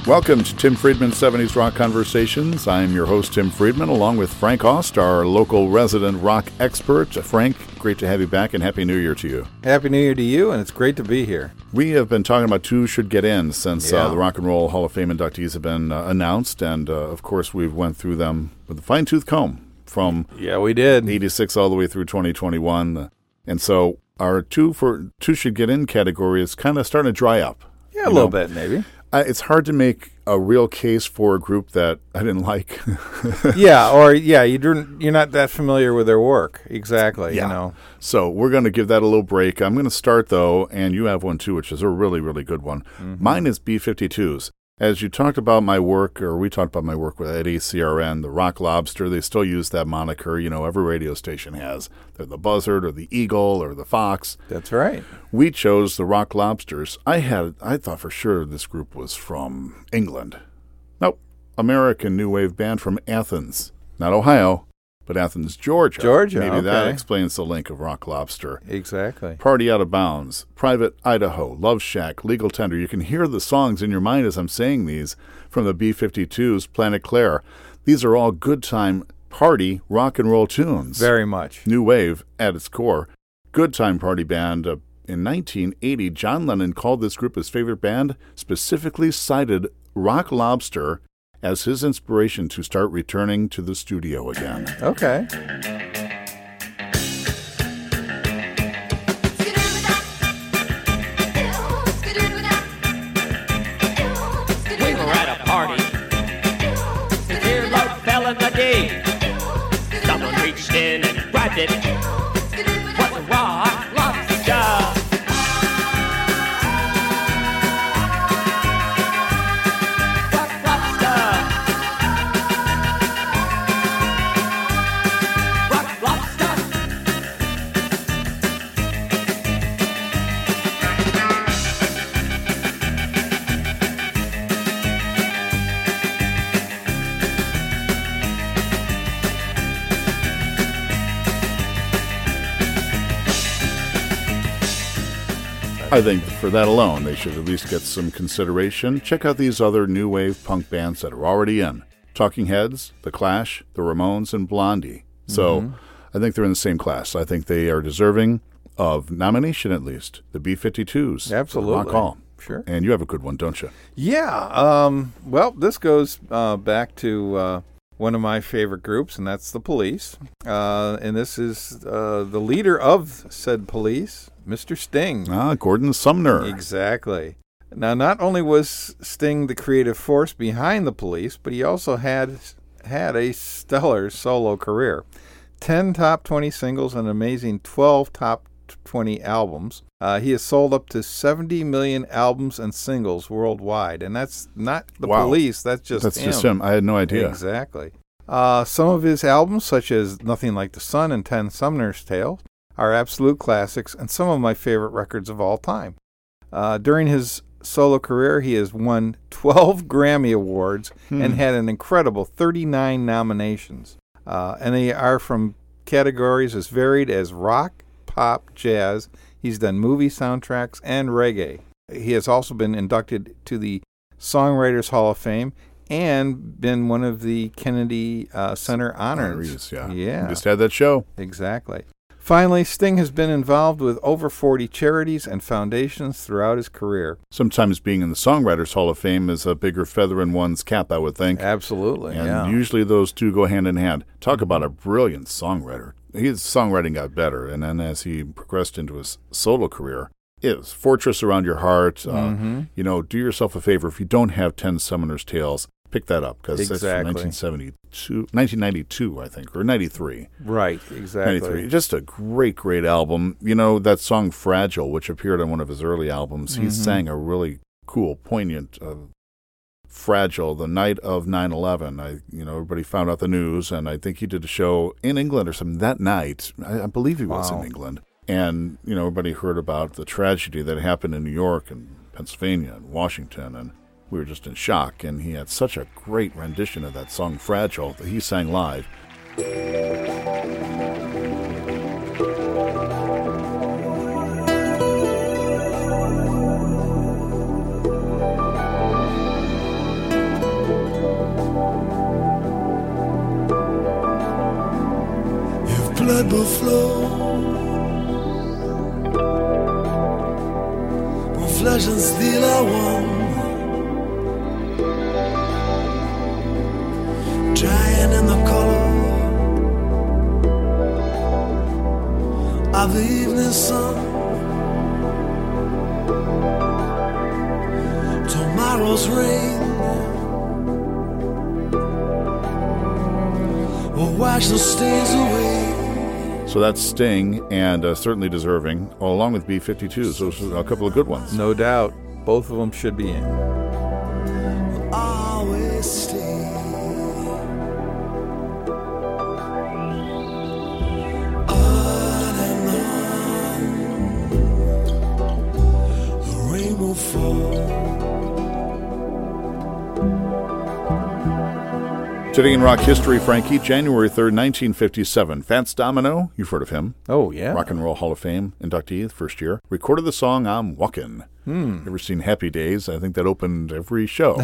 Welcome to Tim Friedman's 70s Rock Conversations. I'm your host, Tim Friedman, along with Frank Ost, our local resident rock expert. Frank, great to have you back, and Happy New Year to you. Happy New Year to you, and it's great to be here. We have been talking about Two Should Get In since the Rock and Roll Hall of Fame inductees have been announced, and of course we've went through them with a fine-tooth comb from we did 86 all the way through 2021. And so our Two Should Get In category is kind of starting to dry up. Yeah, a little bit, maybe. It's hard to make a real case for a group that I didn't like. You're not that familiar with their work. Exactly, Yeah. you know. So we're going to give that a little break. I'm going to start, though, and you have one, too, which is a really, really good one. Mm-hmm. Mine is B-52s. As you talked about my work, or we talked about my work with at ACRN, the Rock Lobster, they still use that moniker. You know, every radio station has. They're the Buzzard or the Eagle or the Fox. That's right. We chose the Rock Lobsters. I thought for sure this group was from England. Nope. American new wave band from Athens. Not Ohio, but Athens, Georgia. Maybe that explains the link of Rock Lobster. Exactly. Party Out of Bounds, Private Idaho, Love Shack, Legal Tender. You can hear the songs in your mind as I'm saying these from the B-52s, Planet Claire. These are all good time party rock and roll tunes. Very much. New wave at its core. Good time party band. In 1980, John Lennon called this group his favorite band, specifically cited Rock Lobster as his inspiration to start returning to the studio again. Okay. We were at a party. Severe love fell in the day. Someone reached in and grabbed it. Was a rock lobster. I think for that alone, they should at least get some consideration. Check out these other new wave punk bands that are already in. Talking Heads, The Clash, The Ramones, and Blondie. So I think they're in the same class. I think they are deserving of nomination at least. The B-52s. Absolutely. Rock Hall. Sure. And you have a good one, don't you? Yeah. Well, this goes back to one of my favorite groups, and that's the Police. And this is the leader of said Police, Mr. Sting. Gordon Sumner. Exactly. Now, not only was Sting the creative force behind the Police, but he also had a stellar solo career. 10 top 20 singles and an amazing 12 top 20 albums. He has sold up to 70 million albums and singles worldwide. And that's not the Police, that's just him. I had no idea. Exactly. Some of his albums, such as Nothing Like the Sun and 10 Sumner's Tale, are absolute classics and some of my favorite records of all time. During his solo career, he has won 12 Grammy Awards and had an incredible 39 nominations. And they are from categories as varied as rock, pop, jazz. He's done movie soundtracks and reggae. He has also been inducted to the Songwriters Hall of Fame and been one of the Kennedy Center honors. Yeah. Just had that show. Exactly. Finally, Sting has been involved with over 40 charities and foundations throughout his career. Sometimes being in the Songwriters Hall of Fame is a bigger feather in one's cap, I would think. Absolutely, and usually those two go hand in hand. Talk about a brilliant songwriter. His songwriting got better, and then as he progressed into his solo career, it was Fortress Around Your Heart. Do yourself a favor. If you don't have 10 Sumner's Tales, pick that up, because that's from 1992, I think, or 93. Right, exactly. 93. Just a great, great album. You know, that song Fragile, which appeared on one of his early albums, he sang a really cool, poignant Fragile the night of 9/11. Everybody found out the news, and I think he did a show in England or something that night. I believe he was in England. And, everybody heard about the tragedy that happened in New York and Pennsylvania and Washington, and we were just in shock, and he had such a great rendition of that song Fragile that he sang live. blood will flow when flesh and steel are one. Drying in the color of the evening sun. Tomorrow's rain will wash the stains away. So that's Sting, and certainly deserving, along with B-52. So a couple of good ones. No doubt. Both of them should be in. Will always stay. On and on, the rain will fall. Today in rock history, Frankie, January 3rd, 1957. Fats Domino, you've heard of him. Oh, yeah. Rock and Roll Hall of Fame inductee, the first year. Recorded the song I'm Walkin'. Ever seen Happy Days? I think that opened every show.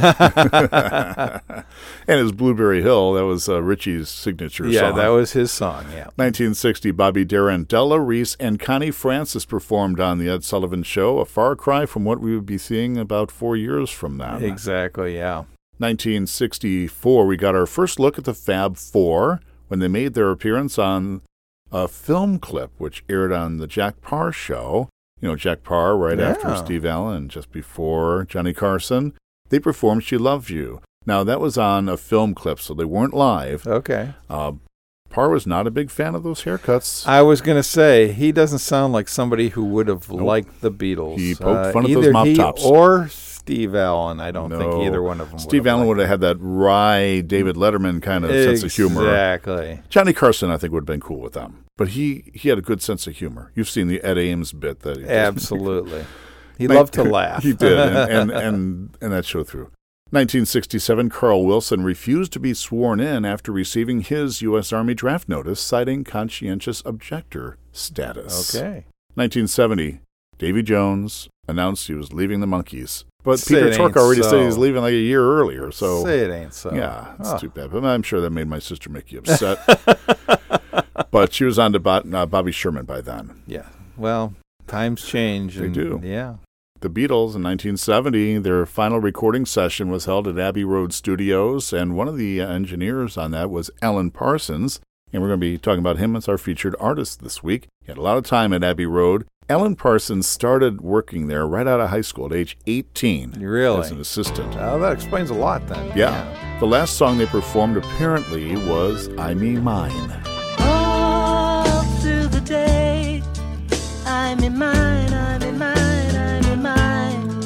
And his Blueberry Hill, that was Richie's signature song. Yeah, that was his song, yeah. 1960, Bobby Darin, Della Reese, and Connie Francis performed on The Ed Sullivan Show, a far cry from what we would be seeing about 4 years from now. Exactly, yeah. 1964, we got our first look at the Fab Four when they made their appearance on a film clip which aired on the Jack Parr Show. You know, Jack Parr right after Steve Allen, just before Johnny Carson. They performed She Loves You. Now, that was on a film clip, so they weren't live. Okay. Parr was not a big fan of those haircuts. I was going to say, he doesn't sound like somebody who would have liked the Beatles. He poked fun at those mop tops. Or Steve Allen. I don't think either one of them Steve Allen would have had that wry David Letterman kind of sense of humor. Exactly. Johnny Carson, I think, would have been cool with them. But he had a good sense of humor. You've seen the Ed Ames bit that he did. Absolutely. He loved to laugh. He did, and that showed through. 1967, Carl Wilson refused to be sworn in after receiving his U.S. Army draft notice, citing conscientious objector status. Okay. 1970, Davy Jones announced he was leaving the Monkees. But Say Peter it Tork ain't already so. said he was leaving like a year earlier. So Say it ain't so. yeah, it's too bad. But I'm sure that made my sister Mickey upset. But she was on to Bobby Sherman by then. Yeah. Well, times change. They do. Yeah. The Beatles in 1970, their final recording session was held at Abbey Road Studios, and one of the engineers on that was Alan Parsons, and we're going to be talking about him as our featured artist this week. He had a lot of time at Abbey Road. Alan Parsons started working there right out of high school at age 18 Really? as an assistant. Oh, that explains a lot then. Yeah. The last song they performed apparently was I Me Mine. All through the day, I'm in mine, I'm in mine, I'm in mine.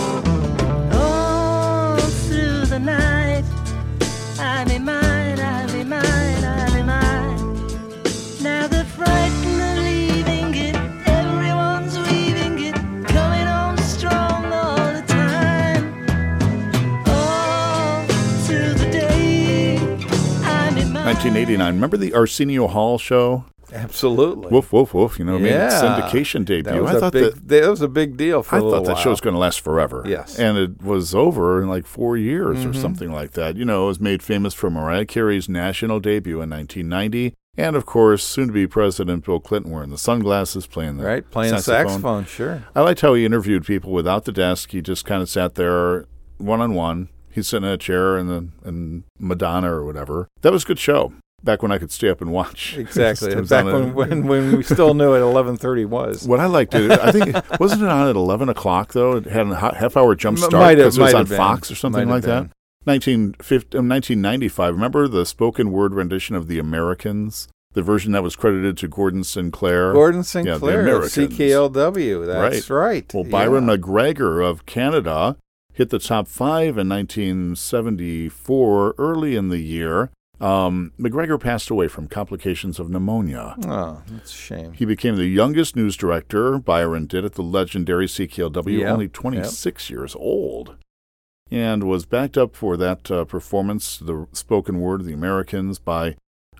All through the night, I'm in mine, I'm in mine, I'm in mine. Now the frightened are leaving it, everyone's weaving it, coming on strong all the time. All through the day, I'm in mine. 1989. Remember the Arsenio Hall show? Absolutely. Woof, woof, woof. You know what I mean? Yeah. Syndication debut. That was, I thought that was a big deal for I a little thought that while. show was going to last forever. Yes. And it was over in like 4 years Mm-hmm. or something like that. You know, it was made famous for Mariah Carey's national debut in 1990. And, of course, soon-to-be President Bill Clinton wearing the sunglasses, playing the Playing saxophone, sure. I liked how he interviewed people without the desk. He just kind of sat there one-on-one. He's sitting in a chair in Madonna or whatever. That was a good show. Back when I could stay up and watch. Exactly. It was Back on when we still knew at 11:30 was. What I liked, I think, wasn't it on at 11 o'clock, though? It had a half-hour jump start Might have- because it was might on have been. Fox or something Might like have that. 1995, remember the spoken word rendition of The Americans? The version that was credited to Gordon Sinclair? Gordon Yeah, The Sinclair of Americans. CKLW. That's right. Well, Byron Yeah. McGregor of Canada hit the top 5 in 1974, early in the year. McGregor passed away from complications of pneumonia. Oh, that's a shame. He became the youngest news director, Byron did, at the legendary CKLW, Yep, only 26 years old, and was backed up for that performance, the spoken word of The Americans, by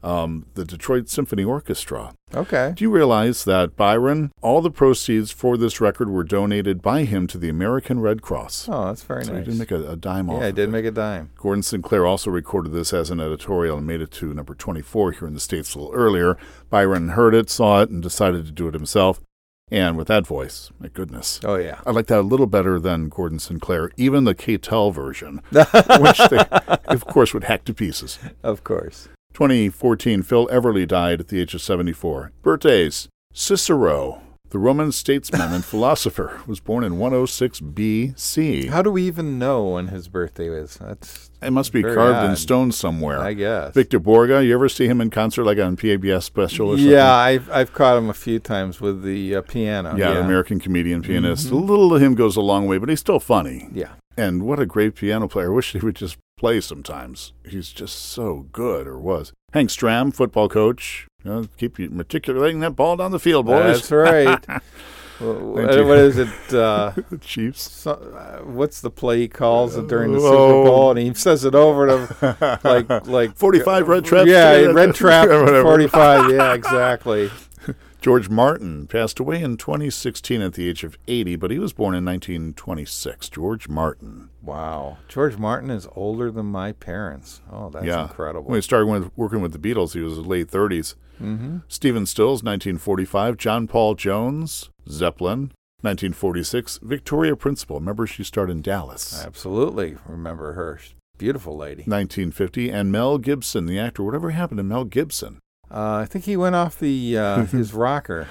the Detroit Symphony Orchestra. Okay. Do you realize that Byron, all the proceeds for this record were donated by him to the American Red Cross? Oh, that's very So nice. he didn't make a dime off Yeah, I of did it. make a dime. Gordon Sinclair also recorded this as an editorial and made it to number 24 here in the States a little earlier. Byron heard it, saw it, and decided to do it himself. And with that voice, my goodness. Oh, yeah. I like that a little better than Gordon Sinclair, even the K-Tel version, which they, of course, would hack to pieces. Of course. 2014, Phil Everly died at the age of 74. Birthdays: Cicero, the Roman statesman and philosopher, was born in 106 B.C. How do we even know when his birthday is? That's It must be very carved in odd. stone somewhere. I guess. Victor Borga, you ever see him in concert, like on PABS special or something? Yeah, I've caught him a few times with the piano. Yeah, an American comedian pianist. A little of him goes a long way, but he's still funny. Yeah. And what a great piano player. I wish he would just play sometimes. He's just so good, or was. Hank Stram, football coach. Keep you matriculating that ball down the field, boys. That's right. what you. is it? The Chiefs. What's the play he calls it during the Super Oh. Bowl? And he says it over to like 45 red traps. Yeah, red trap Whatever. 45. Yeah, exactly. George Martin passed away in 2016 at the age of 80, but he was born in 1926. George Martin. Wow. George Martin is older than my parents. Oh, that's incredible. When he started working with the Beatles, he was in his late 30s. Mm-hmm. Stephen Stills, 1945. John Paul Jones, Zeppelin, 1946. Victoria Principal. Remember, she starred in Dallas. Absolutely. Remember her. Beautiful lady. 1950. And Mel Gibson, the actor. Whatever happened to Mel Gibson? I think he went off the his rocker.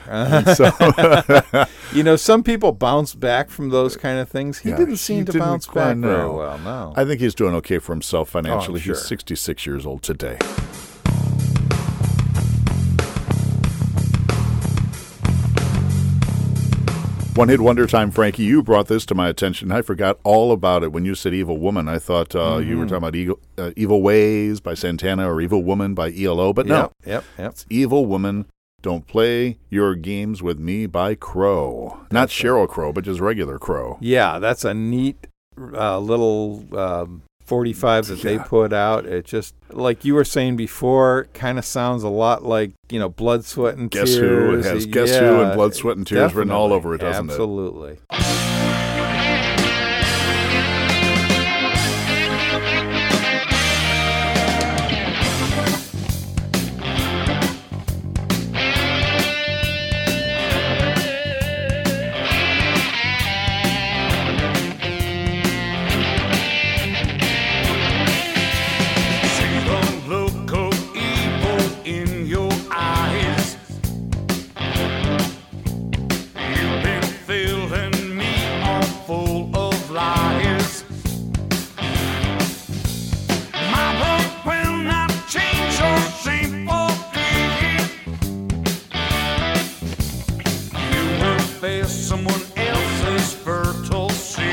So, Some people bounce back from those kind of things. He didn't seem to didn't bounce quite back very know. well, no. I think he's doing okay for himself financially. sure. He's 66 years old today. One Hit Wonder Time, Frankie, you brought this to my attention. I forgot all about it when you said Evil Woman. I thought you were talking about Evil Ways by Santana or Evil Woman by ELO, but no. Yep. It's Evil Woman, Don't Play Your Games With Me by Crow. Not Sheryl Crow, but just regular Crow. Yeah, that's a neat little 45 that they put out. It just, like you were saying before, kind of sounds a lot like, Blood, Sweat, and Guess Tears. Who? It has Guess Who and Blood, Sweat, and Tears written all over it, doesn't Absolutely. See the look of evil in your eyes. You've been filling me all full of lies. My love will not change your shameful deed. You will face someone else's fertile seed.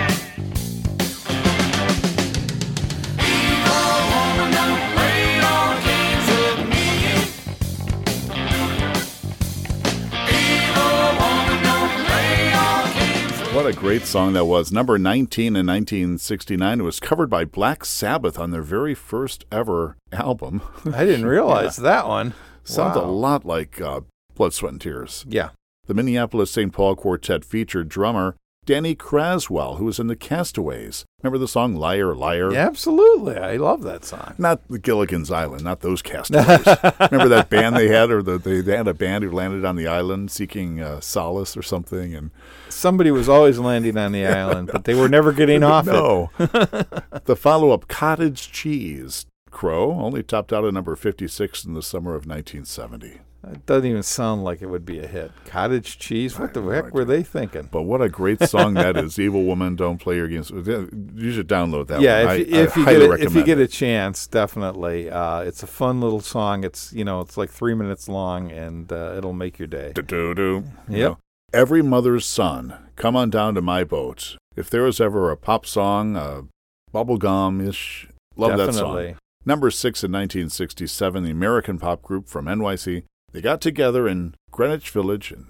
What a great song that was. Number 19 in 1969. It was covered by Black Sabbath on their very first ever album. I didn't realize that one. Sounds a Wow. lot like Blood, Sweat, and Tears. Yeah. The Minneapolis St. Paul Quartet featured drummer Danny Craswell, who was in the Castaways. Remember the song Liar, Liar? Yeah, absolutely. I love that song. Not the Gilligan's Island, not those Castaways. Remember that band they had, or they had a band who landed on the island seeking solace or something? And Somebody was always landing on the island, but they were never getting off it. no. The follow-up, Cottage Cheese. Crow only topped out at number 56 in the summer of 1970. It doesn't even sound like it would be a hit. Cottage cheese? What the heck were they thinking? But what a great song that is. Evil Woman, Don't Play Your Games. You should download that Yeah, one. if I you highly get if you recommend get it. a chance, definitely. It's a fun little song. It's it's like 3 minutes long, and it'll make your day. Do-do-do. You Yep. know, Every Mother's Son, Come On Down to My Boat. If there was ever a pop song, bubblegum-ish, love that song. Definitely. Number 6 in 1967, the American pop group from NYC. They got together in Greenwich Village in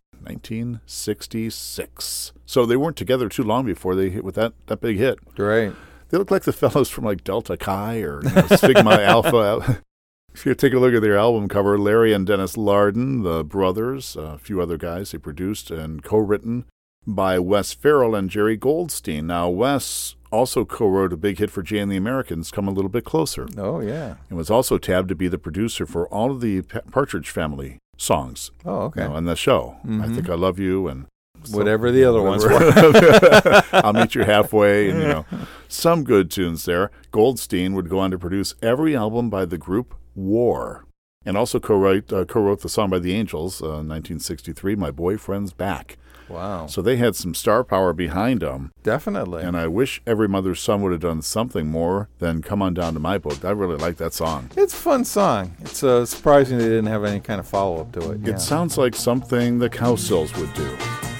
1966. So they weren't together too long before they hit with that big hit. Right. They look like the fellows from like Delta Chi or Sigma Alpha. If you take a look at their album cover, Larry and Dennis Lardon, the brothers, a few other guys, they produced and co-written by Wes Farrell and Jerry Goldstein. Now, Wes also co-wrote a big hit for Jay and the Americans, Come a Little Bit Closer. Oh, yeah. And was also tabbed to be the producer for all of the Partridge Family songs. Oh, okay. On the show. I Think I Love You and Whatever the other ones were. I'll Meet You Halfway, and some good tunes there. Goldstein would go on to produce every album by the group War, and also co-wrote the song by the Angels, 1963, My Boyfriend's Back. Wow. So they had some star power behind them. Definitely. And I wish Every Mother's Son would have done something more than Come On Down to My Boat. I really like that song. It's a fun song. It's surprising they didn't have any kind of follow-up to it. It sounds like something the Cowsills would do.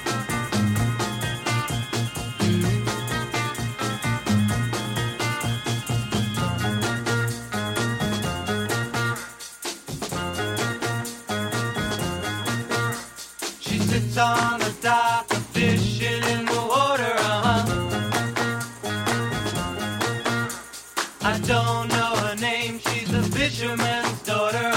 She sits on the dock, fishing in the water, I don't know her name, she's a fisherman's daughter,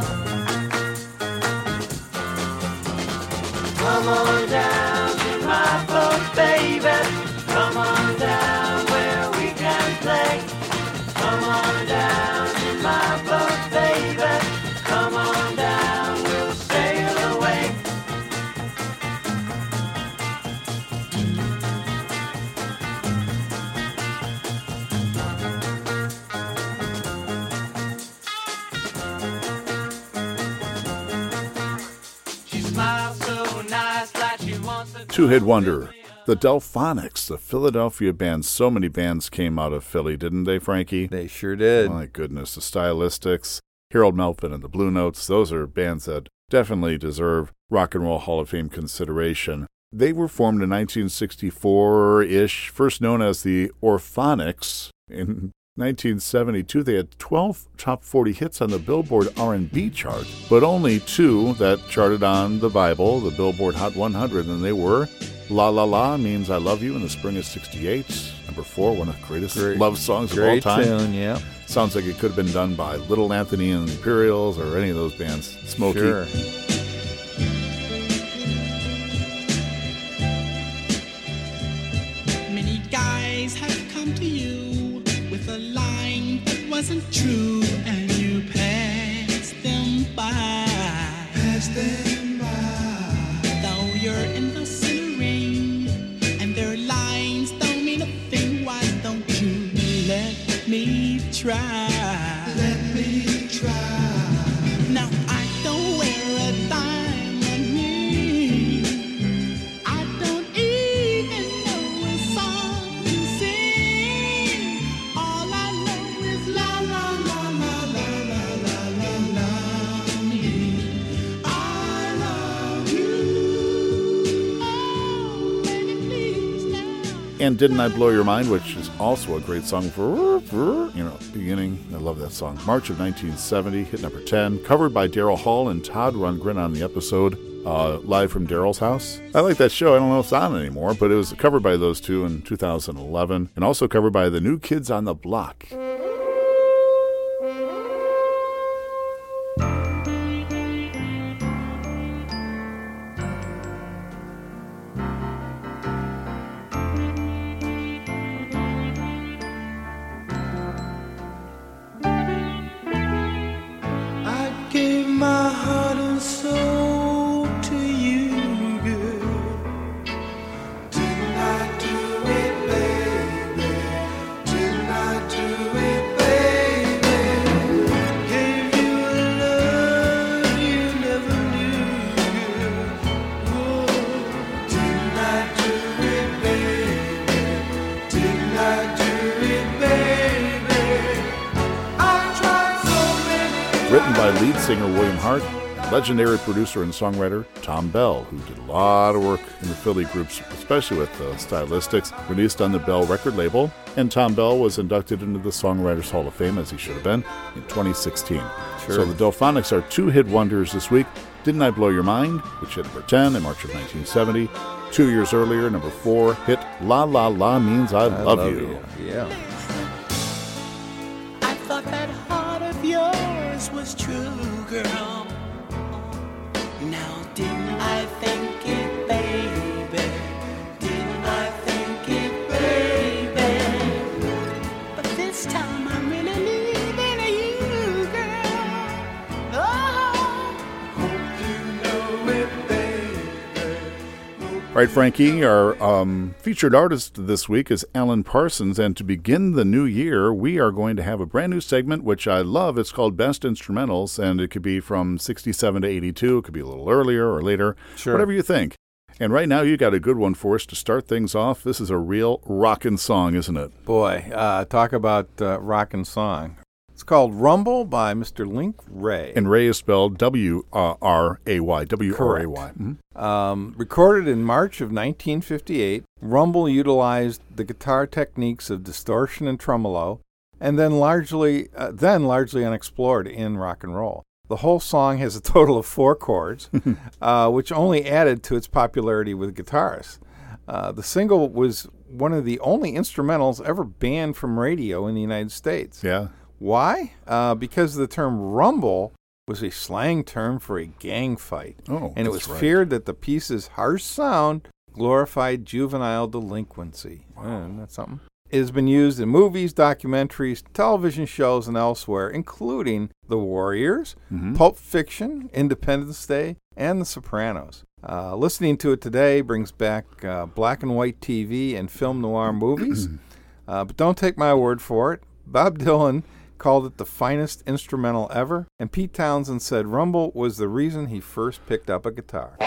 Come on down to my boat, baby. Come on down where we can play. Come on down to my boat, baby. Come on down, we'll sail away. She smiles so nice like she wants to Two-hit wonder, the Delphonics, the Philadelphia band. So many bands came out of Philly, didn't they, Frankie? They sure did. My goodness, the Stylistics, Harold Melvin and the Blue Notes, those are bands that definitely deserve Rock and Roll Hall of Fame consideration. They were formed in 1964-ish, first known as the Orphonics. In 1972, they had 12 top 40 hits on the Billboard R&B chart, but only 2 that charted on the Bible, the Billboard Hot 100, and they were La La La Means I Love You in the spring of 68, number 4, one of the greatest love songs of all time. Great tune, yeah. Sounds like it could have been done by Little Anthony and the Imperials or any of those bands. Smokey. Sure. Many guys have come to you with a line that wasn't true, and you passed them by. Passed them by. Though you're in the center ring, and their lines don't mean a thing, why don't you let me try? Let me try. Now I don't wear a diamond ring. I don't even know a song to sing. All I know is la la la la la la la la la me. I love you. Oh, baby, please now. And Didn't I Blow Your Mind, which is also a great song for, beginning. I love that song. March of 1970, hit number 10, covered by Daryl Hall and Todd Rundgren on the episode Live from Daryl's House. I like that show. I don't know if it's on anymore, but it was covered by those two in 2011, and also covered by the New Kids on the Block. I gave my heart and soul to you, girl. Didn't I do it, baby? Didn't I do it, baby? Gave you a love you never knew, girl. Whoa. Didn't I do it, baby? Didn't I do it, baby? I tried so many. Written by lead singer William Hart, legendary producer and songwriter Tom Bell, who did a lot of work in the Philly groups, especially with the Stylistics, released on the Bell record label. And Tom Bell was inducted into the Songwriters Hall of Fame, as he should have been, in 2016. Sure. So the Delphonics are 2-hit wonders this week. Didn't I Blow Your Mind, which hit number 10 in March of 1970. 2 years earlier, number 4, hit La La La Means I Love You. Yeah. I thought that heart of yours was true, girl. Now didn't I think it, baby? Didn't I think it, baby? But this time I'm really leaving you, girl. Oh, hope you know it, baby. All right, Frankie, our featured artist this week is Alan Parsons, and to begin the new year, we are going to have a brand new segment, which I love. It's called Best Instrumentals, and it could be from 67 to 82. It could be a little earlier or later, Sure. whatever you think. And right now, you got a good one for us to start things off. This is a real rockin' song, isn't it? Boy, talk about rockin' song. It's called Rumble by Mr. Link Ray. And Ray is spelled W-R-A-Y. W-R-A-Y. Mhm. Recorded in March of 1958, Rumble utilized the guitar techniques of distortion and tremolo, and then largely unexplored in rock and roll. The whole song has a total of 4 chords, which only added to its popularity with guitarists. The single was one of the only instrumentals ever banned from radio in the United States. Yeah. Why? Because the term rumble was a slang term for a gang fight. Oh, and it that's was right. feared that the piece's harsh sound glorified juvenile delinquency. Isn't that something? It has been used in movies, documentaries, television shows, and elsewhere, including The Warriors, Pulp Fiction, Independence Day, and The Sopranos. Listening to it today brings back black and white TV and film noir movies. But don't take my word for it. Bob Dylan called it the finest instrumental ever, and Pete Townsend said Rumble was the reason he first picked up a guitar.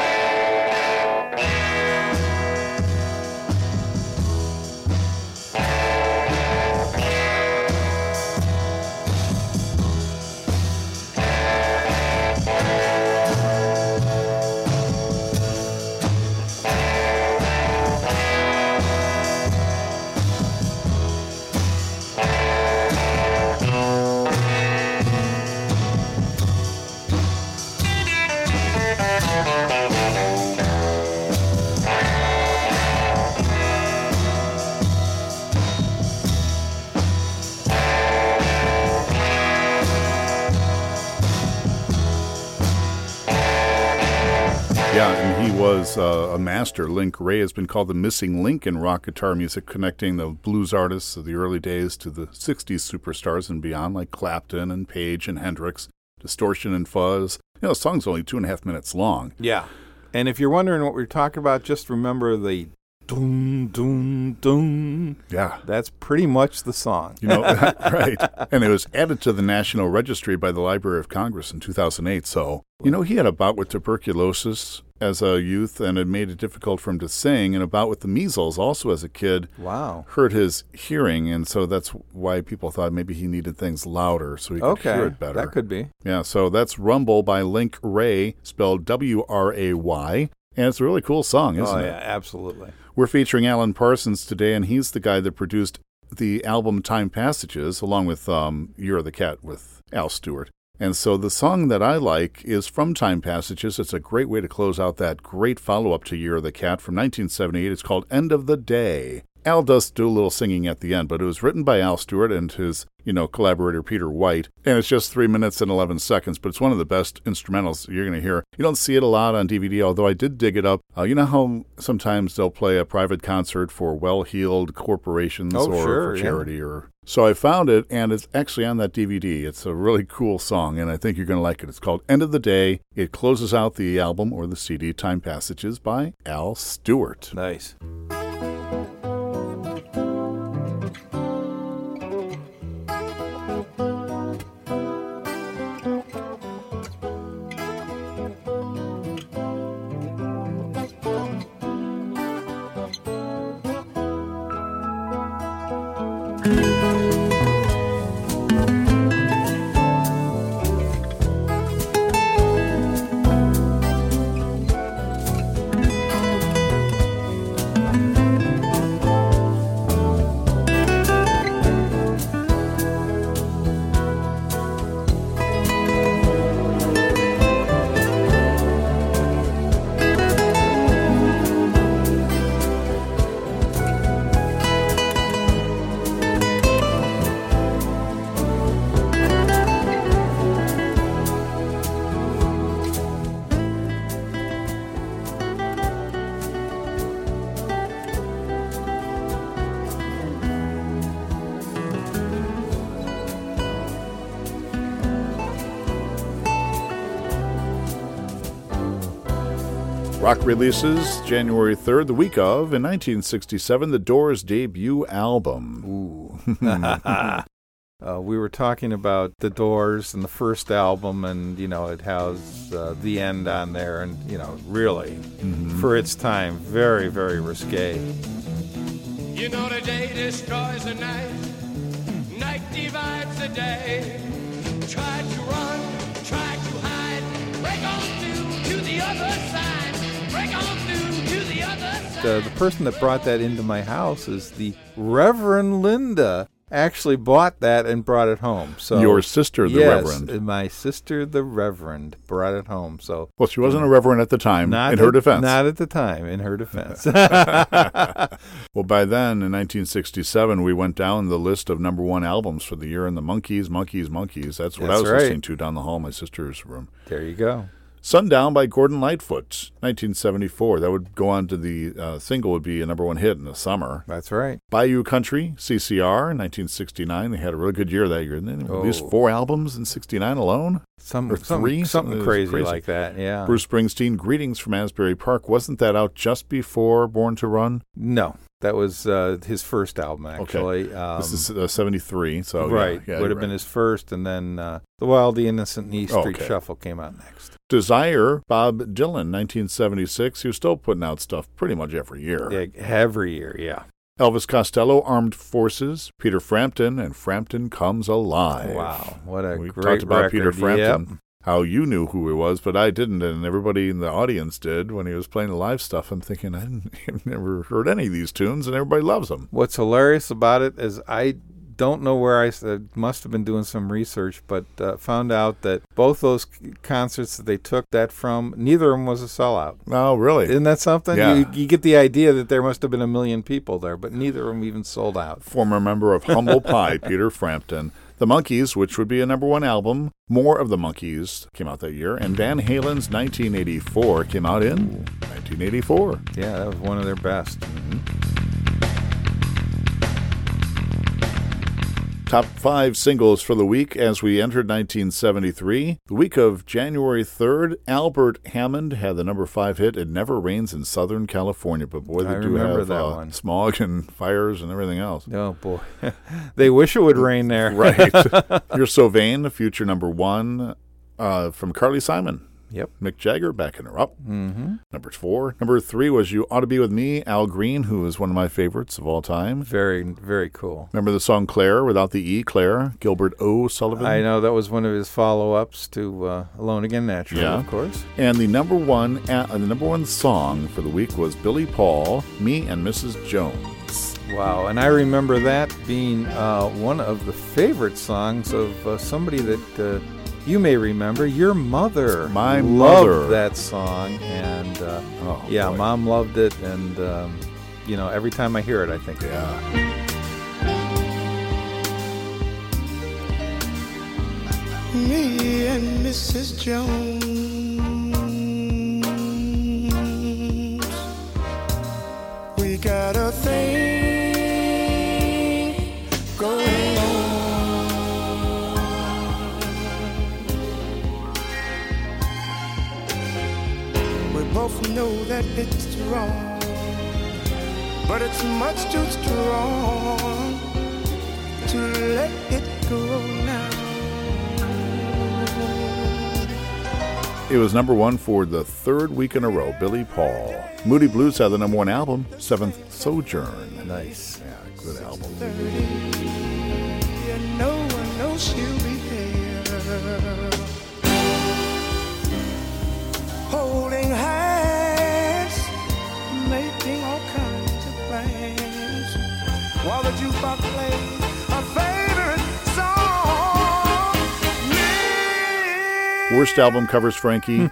Yeah, and he was a master. Link Ray has been called the missing link in rock guitar music, connecting the blues artists of the early days to the 60s superstars and beyond, like Clapton and Page and Hendrix, Distortion and Fuzz. You know, the song's only 2.5 minutes long. Yeah. And if you're wondering what we're talking about, just remember the doom, doom, doom. Yeah. That's pretty much the song. You know, right. And it was added to the National Registry by the Library of Congress in 2008. So, you know, he had a bout with tuberculosis as a youth, and it made it difficult for him to sing, and a bout with the measles also as a kid. Wow. Hurt his hearing, and so that's why people thought maybe he needed things louder so he could hear it better. That could be. Yeah, so that's Rumble by Link Ray, spelled W-R-A-Y, and it's a really cool song, isn't it? Oh, yeah, absolutely. We're featuring Alan Parsons today, and he's the guy that produced the album Time Passages, along with You're the Cat with Al Stewart. And so the song that I like is from Time Passages. It's a great way to close out that great follow-up to You're the Cat from 1978. It's called End of the Day. Al does do a little singing at the end, but it was written by Al Stewart and his, collaborator Peter White. And it's just 3 minutes and 11 seconds, but it's one of the best instrumentals you're going to hear. You don't see it a lot on DVD, although I did dig it up. You know how sometimes they'll play a private concert for well-heeled corporations or for charity or... So I found it, and it's actually on that DVD. It's a really cool song, and I think you're going to like it. It's called End of the Day. It closes out the album or the CD, Time Passages by Al Stewart. Nice. Rock releases January 3rd, the week of, in 1967, The Doors' debut album. Ooh. We were talking about The Doors and the first album, and, it has The End on there, and, really, for its time, very, very risque. You know the day destroys the night, night divides the day. Try to run, try to hide, break on through to the other side, break on through to the other side. The person that brought that into my house is the Reverend Linda. Actually bought that and brought it home. So Your sister, the Reverend. Yes, my sister, the Reverend, brought it home. So Well, she wasn't a reverend at the time, in her defense. Not at the time, in her defense. Well, by then, in 1967, we went down the list of number one albums for the year, and the Monkees. That's what I was right. listening to down the hall in my sister's room. There you go. Sundown by Gordon Lightfoot, 1974. That would go on to the single would be a number one hit in the summer. That's right. Bayou Country, CCR, 1969. They had a really good year that year. And then released 4 albums in 69 alone. Or 3? Something crazy like that, yeah. Bruce Springsteen, Greetings from Asbury Park. Wasn't that out just before Born to Run? No. That was his first album, actually. Okay. This is 73, so right. Yeah, would have been his first, and then The Wild, the Innocent, and E Street Shuffle came out next. Desire, Bob Dylan, 1976. He was still putting out stuff pretty much every year. Yeah, every year, yeah. Elvis Costello, Armed Forces, Peter Frampton, and Frampton Comes Alive. Wow, what a we great talked about record. Peter Frampton. Yep. How you knew who he was, but I didn't, and everybody in the audience did when he was playing the live stuff. I'm thinking, I've never heard any of these tunes, and everybody loves them. What's hilarious about it is I don't know where I must have been doing some research, but found out that both those concerts that they took that from, neither of them was a sellout. Oh, really? Isn't that something? Yeah. You get the idea that there must have been 1 million people there, but neither of them even sold out. Former member of Humble Pie, Peter Frampton. The Monkees, which would be a number one album. More of the Monkees came out that year. And Van Halen's 1984 came out in 1984. Yeah, that was one of their best. Top 5 singles for the week as we entered 1973. The week of January 3rd, Albert Hammond had the number 5 hit, It Never Rains in Southern California. But boy, they do have that one. smog and fires and everything else. Oh, boy. They wish it would rain there. Right. You're So Vain, the future number 1 from Carly Simon. Yep. Mick Jagger backing her up. Mm-hmm. Number 4. Number 3 was You Ought to Be With Me, Al Green, who is one of my favorites of all time. Very, very cool. Remember the song Claire, without the E, Claire, Gilbert O'Sullivan? I know, that was one of his follow-ups to Alone Again Naturally, of course. And the number one song for the week was Billy Paul, Me and Mrs. Jones. Wow, and I remember that being one of the favorite songs of somebody that you may remember, your mother. My mother loved that song, and boy. Mom loved it, and every time I hear it, I think, Me and Mrs. Jones, we got a thing going on. We both know that it's wrong, but it's much too strong to let it go now. It was number 1 for the 3rd week in a row, Billy Paul. Moody Blues had the number 1 album, Seventh Sojourn. Nice. Yeah, good album. 30, and no one knows she'll be there. Holding hands, making all kinds of plans, while the jukebox plays a favorite song. Worst album covers, Frankie.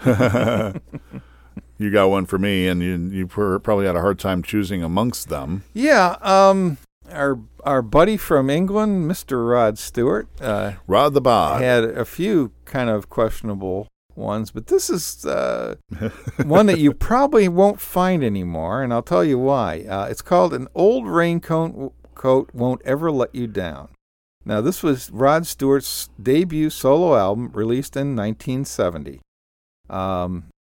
You got one for me, and you probably had a hard time choosing amongst them. Yeah, our buddy from England, Mr. Rod Stewart, Rod the Bod. had a few kind of questionable ones, but this is one that you probably won't find anymore, and I'll tell you why. It's called An Old Raincoat Won't Ever Let You Down. Now, this was Rod Stewart's debut solo album released in 1970.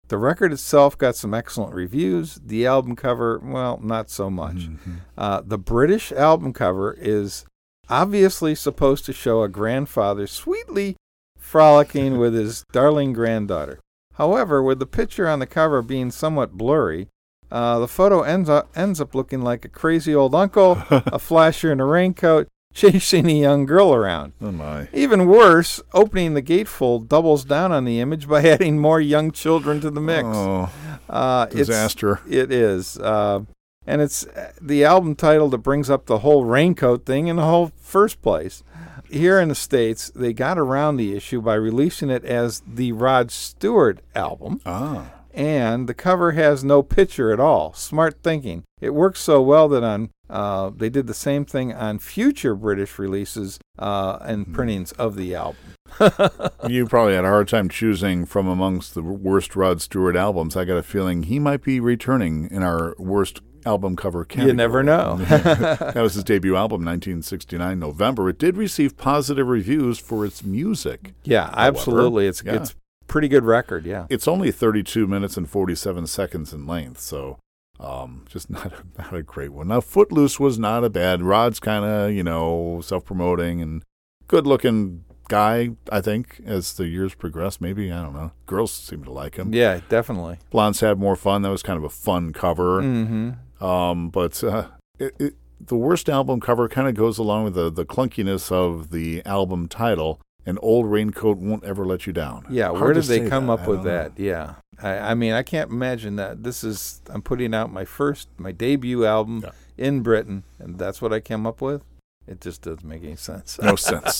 The record itself got some excellent reviews. The album cover, well, not so much. The British album cover is obviously supposed to show a grandfather sweetly frolicking with his darling granddaughter. However, with the picture on the cover being somewhat blurry, the photo ends up looking like a crazy old uncle, a flasher in a raincoat, chasing a young girl around. Oh, my. Even worse, opening the gatefold doubles down on the image by adding more young children to the mix. Oh, disaster. It is. And it's the album title that brings up the whole raincoat thing in the whole first place. Here in the States, they got around the issue by releasing it as the Rod Stewart album. And the cover has no picture at all. Smart thinking. It works so well that they did the same thing on future British releases and printings of the album. You probably had a hard time choosing from amongst the worst Rod Stewart albums. I got a feeling he might be returning in our worst album cover category. You never know. That was his debut album, 1969, November. It did receive positive reviews for its music. Yeah, absolutely. It's pretty good record, yeah. It's only 32 minutes and 47 seconds in length, so just not a great one. Now, Footloose was not a bad. Rod's kind of, self-promoting and good-looking guy, I think, as the years progressed. Maybe, I don't know. Girls seem to like him. Yeah, definitely. Blondes Had More Fun. That was kind of a fun cover. But the worst album cover kind of goes along with the clunkiness of the album title. An Old Raincoat Won't Ever Let You Down. Yeah, Hard where to did they say come that. up with that? Yeah. I mean, I can't imagine that. I'm putting out my debut album in Britain, and that's what I came up with. It just doesn't make any sense. No sense.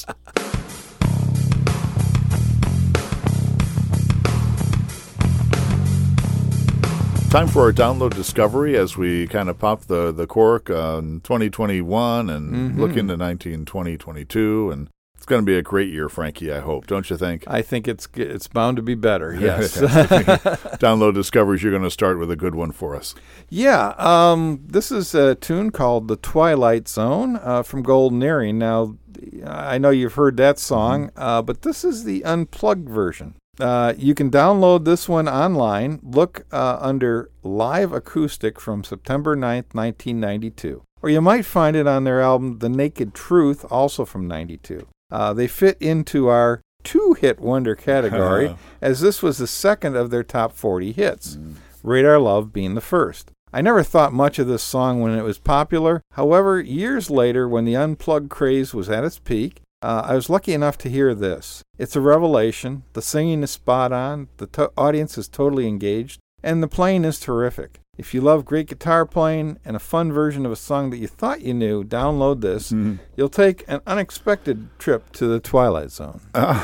Time for our download discovery as we kind of pop the cork on 2021 and look into 2022, and it's going to be a great year, Frankie, I hope. Don't you think? I think it's bound to be better, yes. Download discoveries, you're going to start with a good one for us. Yeah, this is a tune called The Twilight Zone from Golden Earring. Now, I know you've heard that song, but this is the unplugged version. You can download this one online. Look under Live Acoustic from September 9th, 1992. Or you might find it on their album The Naked Truth, also from 92. They fit into our two-hit wonder category, as this was the second of their top 40 hits, Radar Love being the first. I never thought much of this song when it was popular. However, years later, when the unplugged craze was at its peak, I was lucky enough to hear this. It's a revelation. The singing is spot on. The audience is totally engaged. And the playing is terrific. If you love great guitar playing and a fun version of a song that you thought you knew, download this. You'll take an unexpected trip to the Twilight Zone.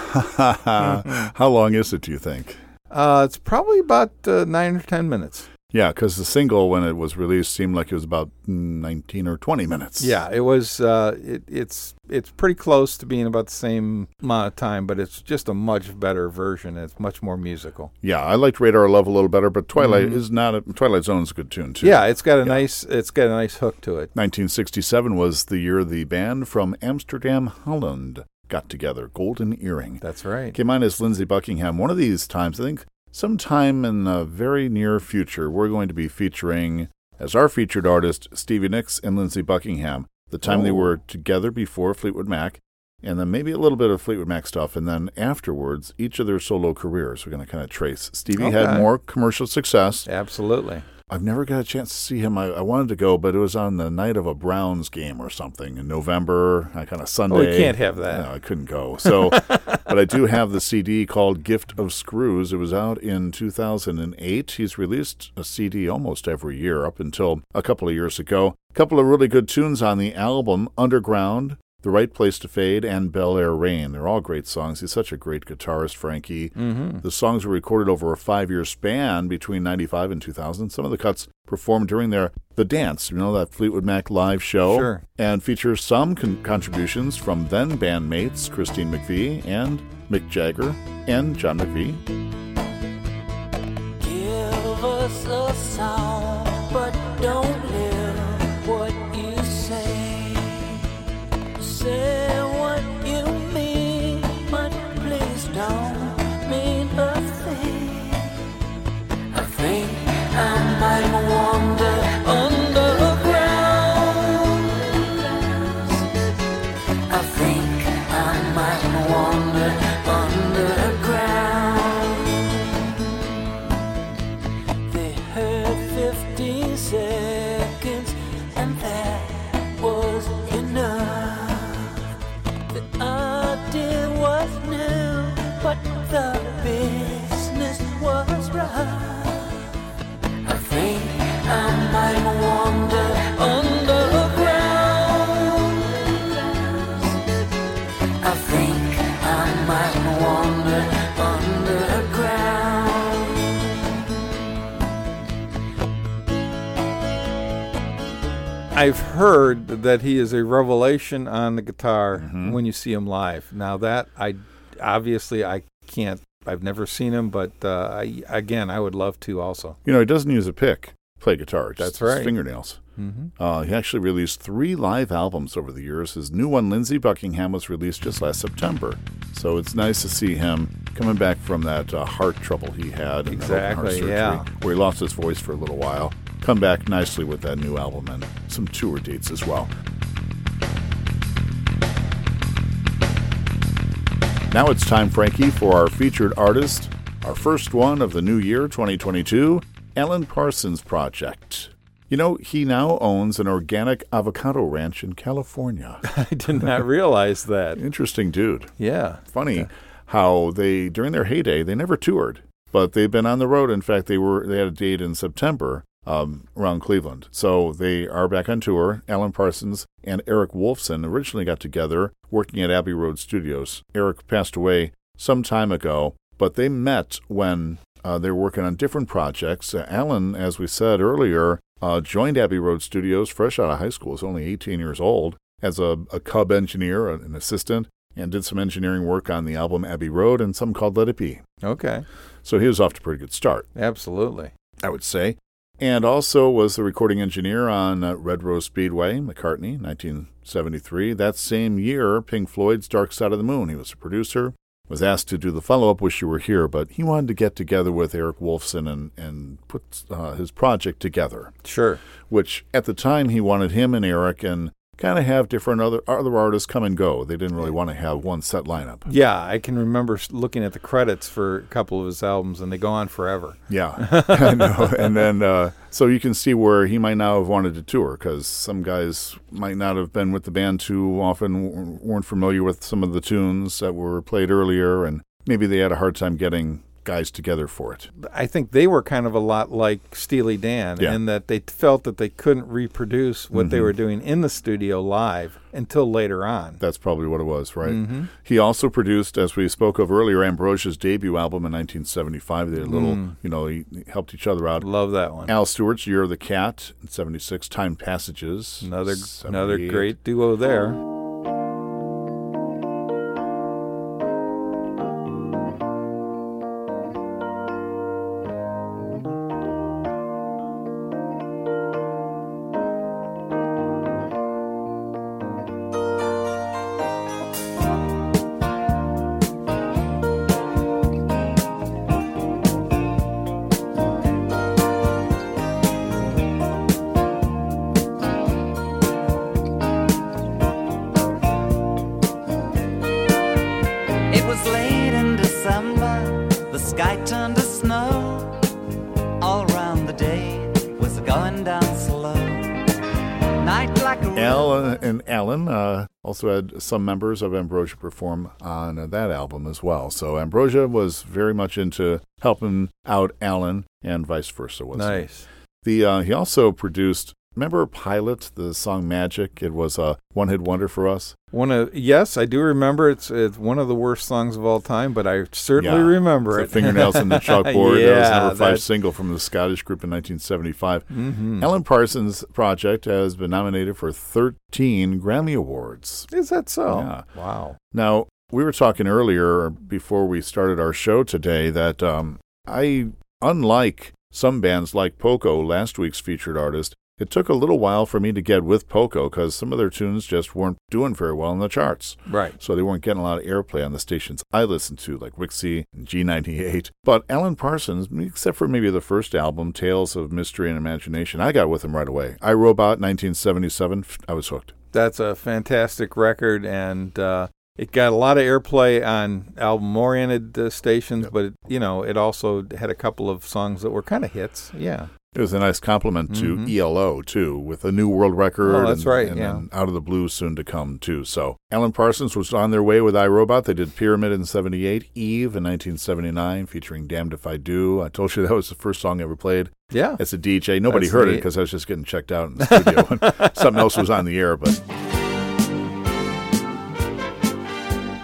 How long is it, do you think? It's probably about 9 or 10 minutes. Yeah, because the single, when it was released, seemed like it was about 19 or 20 minutes. Yeah, it was. It's pretty close to being about the same amount of time, but it's just a much better version. It's much more musical. Yeah, I liked Radar Love a little better, but Twilight Twilight Zone is a good tune too. Yeah, it's got a nice hook to it. 1967 was the year the band from Amsterdam, Holland, got together. Golden Earring. That's right. Came on as Lindsey Buckingham. One of these times, I think. Sometime in the very near future, we're going to be featuring, as our featured artist, Stevie Nicks and Lindsey Buckingham. The time they were together before Fleetwood Mac, and then maybe a little bit of Fleetwood Mac stuff, and then afterwards, each of their solo careers. We're going to kind of trace. Stevie had more commercial success. Absolutely. I've never got a chance to see him. I wanted to go, but it was on the night of a Browns game or something in November, kind of Sunday. Oh, you can't have that. No, I couldn't go. So, but I do have the CD called Gift of Screws. It was out in 2008. He's released a CD almost every year up until a couple of years ago. A couple of really good tunes on the album, Underground, The Right Place to Fade, and Bel Air Rain. They're all great songs. He's such a great guitarist, Frankie. The songs were recorded over a 5-year span between 95 and 2000. Some of the cuts performed during The Dance, that Fleetwood Mac live show. Sure. And features some contributions from then bandmates Christine McVie and Mick Jagger and John McVie. Give us a song, but don't live what you say. Say what you mean, but please don't mean a thing. I think I might wander underground. I've heard that he is a revelation on the guitar when you see him live. Now that I can't. I've never seen him, but I would love to also. You know, he doesn't use a pick to play guitar. That's just right. His fingernails. He actually released 3 live albums over the years. His new one, Lindsey Buckingham, was released just last September. So it's nice to see him coming back from that heart trouble he had. And that open heart surgery, where he lost his voice for a little while. Come back nicely with that new album and some tour dates as well. Now it's time, Frankie, for our featured artist, our first one of the new year, 2022, Alan Parsons Project. You know, he now owns an organic avocado ranch in California. I did not realize that. Interesting dude. Yeah. Funny how they, during their heyday, they never toured, but they've been on the road. In fact, they had a date in September around Cleveland. So they are back on tour. Alan Parsons and Eric Wolfson originally got together working at Abbey Road Studios. Eric passed away some time ago, but they met when they were working on different projects. Alan, as we said earlier, joined Abbey Road Studios fresh out of high school. He was only 18 years old as a cub engineer, an assistant, and did some engineering work on the album Abbey Road and some called Let It Be. Okay. So he was off to a pretty good start. Absolutely. I would say. And also was the recording engineer on Red Rose Speedway, McCartney, 1973. That same year, Pink Floyd's Dark Side of the Moon. He was a producer, was asked to do the follow-up Wish You Were Here, but he wanted to get together with Eric Wolfson and put his project together. Sure. Which, at the time, he wanted him and Eric and kind of have different other artists come and go. They didn't really want to have one set lineup. Yeah, I can remember looking at the credits for a couple of his albums, and they go on forever. Yeah, I know. And then, so you can see where he might now have wanted to tour, because some guys might not have been with the band too often, weren't familiar with some of the tunes that were played earlier, and maybe they had a hard time getting guys together for it. I think they were kind of a lot like Steely Dan in that they felt that they couldn't reproduce what they were doing in the studio live until later on. That's probably what it was, right? He also produced, as we spoke of earlier, Ambrosia's debut album in 1975. They had a little, he helped each other out. Love that one. Al Stewart's Year of the Cat in 76, Time Passages. Another great duo there. Alan also had some members of Ambrosia perform on that album as well. So Ambrosia was very much into helping out Alan and vice versa. Nice. He also produced, remember Pilot, the song Magic? It was a one-hit wonder for us. Yes, I do remember. It's one of the worst songs of all time, but I certainly remember it. Fingernails in the Chalkboard. That was number 5 single from the Scottish group in 1975. Alan Parsons' project has been nominated for 13 Grammy Awards. Is that so? Yeah. Wow. Now, we were talking earlier before we started our show today that unlike some bands like Poco, last week's featured artist, it took a little while for me to get with Poco because some of their tunes just weren't doing very well in the charts. Right. So they weren't getting a lot of airplay on the stations I listened to, like Wixie and G98. But Alan Parsons, except for maybe the first album, Tales of Mystery and Imagination, I got with him right away. iRobot, 1977, I was hooked. That's a fantastic record, and it got a lot of airplay on album-oriented stations, but it also had a couple of songs that were kind of hits. Yeah. It was a nice compliment to ELO, too, with a new world record. Oh, that's right, and Out of the Blue soon to come, too. So Alan Parsons was on their way with iRobot. They did Pyramid in 78, Eve in 1979, featuring Damned If I Do. I told you that was the first song I ever played. Yeah. As a DJ. Nobody heard it because I was just getting checked out in the studio. Something else was on the air, but...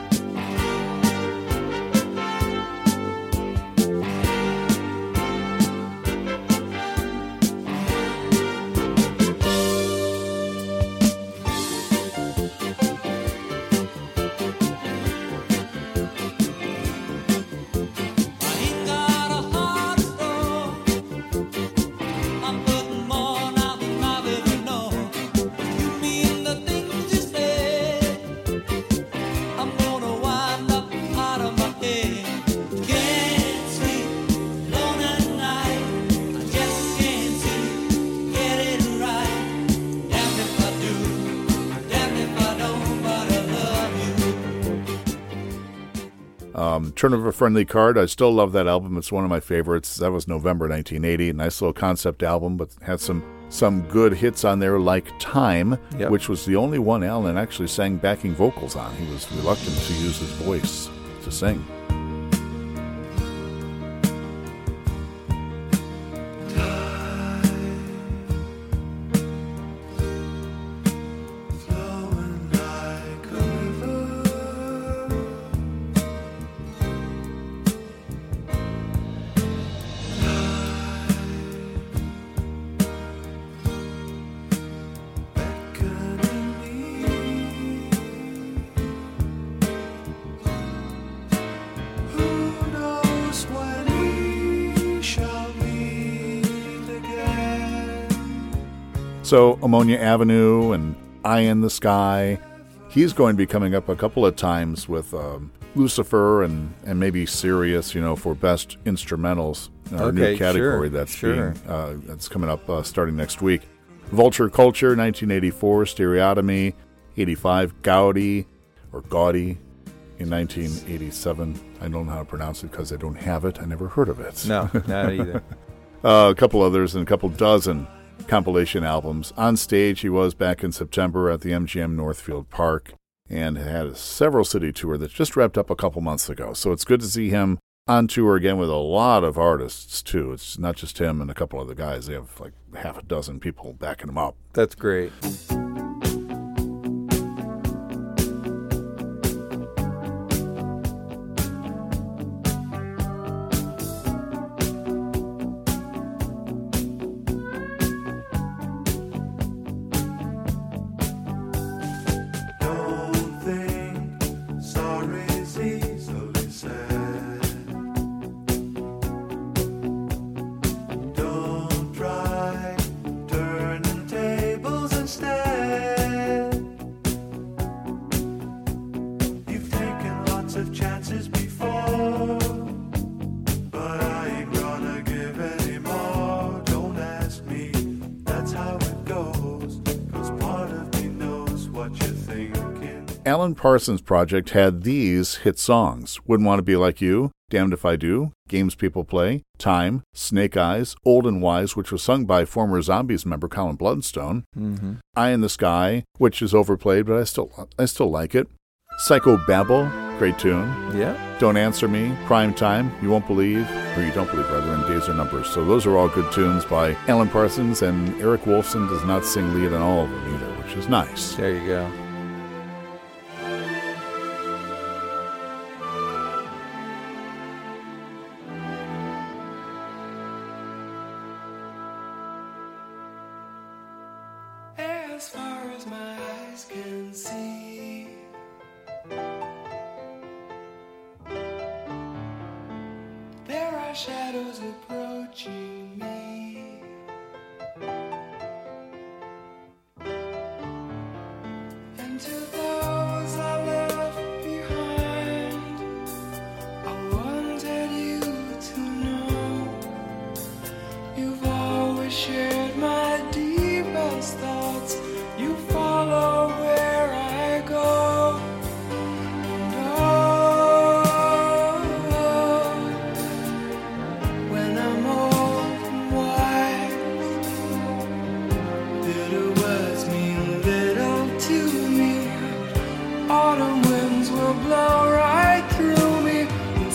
Turn of a Friendly Card, I still love that album. It's one of my favorites. That was November 1980. Nice little concept album, but had some good hits on there, like Time, Yep. which was the only one Alan actually sang backing vocals on. He was reluctant to use his voice to sing. So Ammonia Avenue and Eye in the Sky. He's going to be coming up a couple of times with Lucifer and maybe Sirius, for best instrumentals. Our new category that's coming up starting next week. Vulture Culture, 1984, Stereotomy, 85, Gaudi in 1987. I don't know how to pronounce it because I don't have it. I never heard of it. No, not either. A couple others and a couple dozen compilation albums. On stage, he was back in September at the MGM Northfield Park and had a several city tour that just wrapped up a couple months ago. So it's good to see him on tour again with a lot of artists, too. It's not just him and a couple other guys. They have like half a dozen people backing him up. That's great. Alan Parsons Project had these hit songs: Wouldn't Want to Be Like You, Damned If I Do, Games People Play, Time, Snake Eyes, Old and Wise, which was sung by former Zombies member Colin Blunstone, Eye in the Sky, which is overplayed, but I still like it, Psycho Babble, great tune, Don't Answer Me, Prime Time, You Won't Believe, or You Don't Believe rather, and Days Are Numbers. So those are all good tunes by Alan Parsons, and Eric Wolfson does not sing lead on all of them either, which is nice. There you go. As far as my eyes can see, there are shadows approaching me. And to those I left behind, I wanted you to know you've always shared my deepest thoughts. You follow where I go, and when I'm old and wise, bitter words mean little to me. Autumn winds will blow right through me,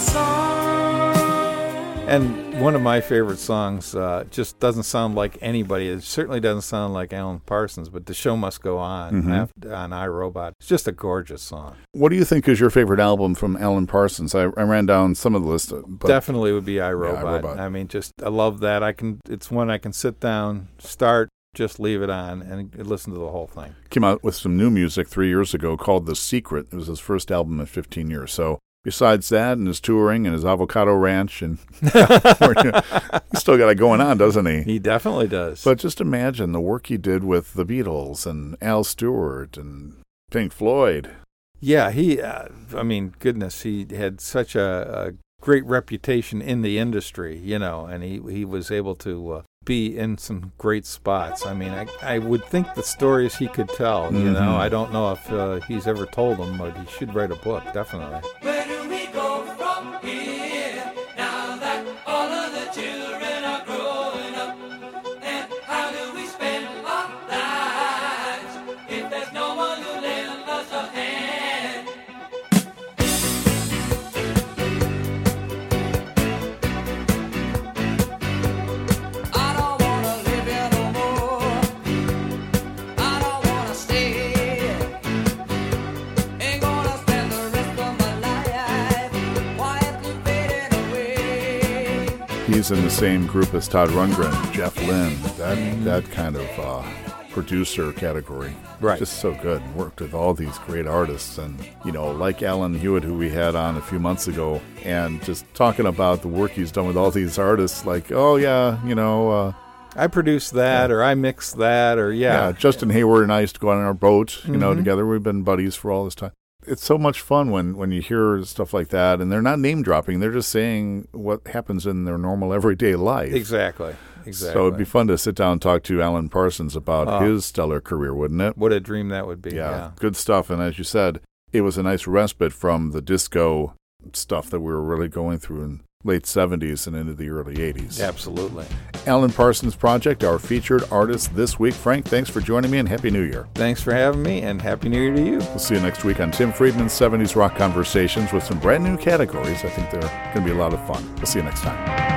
And one of my favorite songs just doesn't sound like anybody. It certainly doesn't sound like Alan Parsons, but The Show Must Go On on iRobot. It's just a gorgeous song. What do you think is your favorite album from Alan Parsons? I ran down some of the list. But Definitely would be iRobot. Yeah, iRobot. I mean, I love that. It's one I can sit down, start, just leave it on, and listen to the whole thing. Came out with some new music 3 years ago called The Secret. It was his first album in 15 years. So besides that and his touring and his avocado ranch, and he's still got it going on, doesn't he? He definitely does. But just imagine the work he did with the Beatles and Al Stewart and Pink Floyd. Yeah, goodness, he had such a great reputation in the industry, and he was able to be in some great spots. I mean, I would think the stories he could tell, I don't know if he's ever told them, but he should write a book, definitely. Where do we go He's in the same group as Todd Rundgren, Jeff Lynne, that kind of producer category. Right. Just so good. Worked with all these great artists, and like Alan Hewitt, who we had on a few months ago, and just talking about the work he's done with all these artists, like, oh yeah, I produced that, or I mixed that, or Justin Hayward and I used to go on our boat, together. We've been buddies for all this time. It's so much fun when you hear stuff like that, and they're not name dropping. They're just saying what happens in their normal everyday life. Exactly. So it'd be fun to sit down and talk to Alan Parsons about his stellar career, wouldn't it? What a dream that would be. Yeah, good stuff. And as you said, it was a nice respite from the disco stuff that we were really going through in late 70s and into the early 80s. Absolutely. Alan Parsons Project, our featured artist this week. Frank, thanks for joining me, and Happy New Year. Thanks for having me, and Happy New Year to you. We'll see you next week on Tim Friedman's 70s Rock Conversations with some brand new categories. I think they're going to be a lot of fun. We'll see you next time.